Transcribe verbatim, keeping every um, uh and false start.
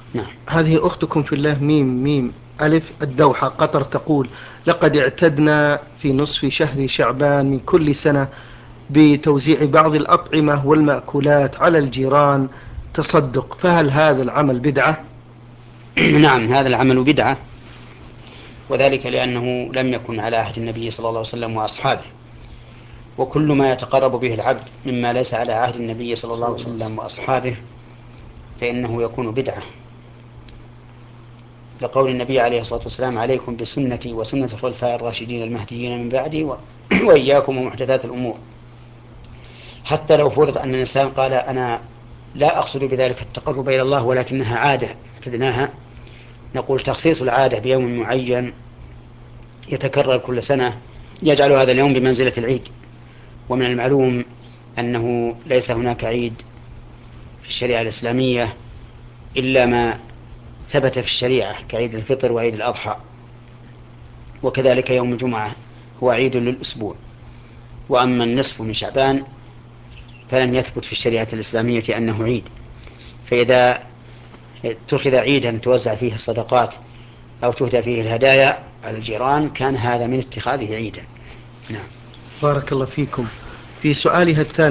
نعم. هذه أختكم في الله ميم ميم ألف الدوحة قطر تقول: لقد اعتدنا في نصف شهر شعبان من كل سنة بتوزيع بعض الأطعمة والمأكولات على الجيران تصدق، فهل هذا العمل بدعة؟ نعم، هذا العمل بدعة، وذلك لأنه لم يكن على عهد النبي صلى الله عليه وسلم وأصحابه، وكل ما يتقرب به العبد مما ليس على عهد النبي صلى الله عليه وسلم وأصحابه فإنه يكون بدعة، لقول النبي عليه الصلاة والسلام: عليكم بسنتي وسنة الخلفاء الراشدين المهديين من بعدي و... وإياكم ومحدثات الأمور. حتى لو فرض أن الإنسان قال: أنا لا أقصد بذلك التقرب إلى الله ولكنها عادة اعتدناها، نقول تخصيص العادة بيوم معين يتكرر كل سنة يجعل هذا اليوم بمنزلة العيد. ومن المعلوم أنه ليس هناك عيد في الشريعة الإسلامية إلا ما ثبت في الشريعة كعيد الفطر وعيد الأضحى، وكذلك يوم الجمعة هو عيد للأسبوع. وأما النصف من شعبان فلن يثبت في الشريعة الإسلامية أنه عيد، فإذا اتخذ عيدا توزع فيه الصدقات أو تهدى فيه الهدايا على الجيران كان هذا من اتخاذه عيدا. نعم. بارك الله فيكم. في سؤالها الثاني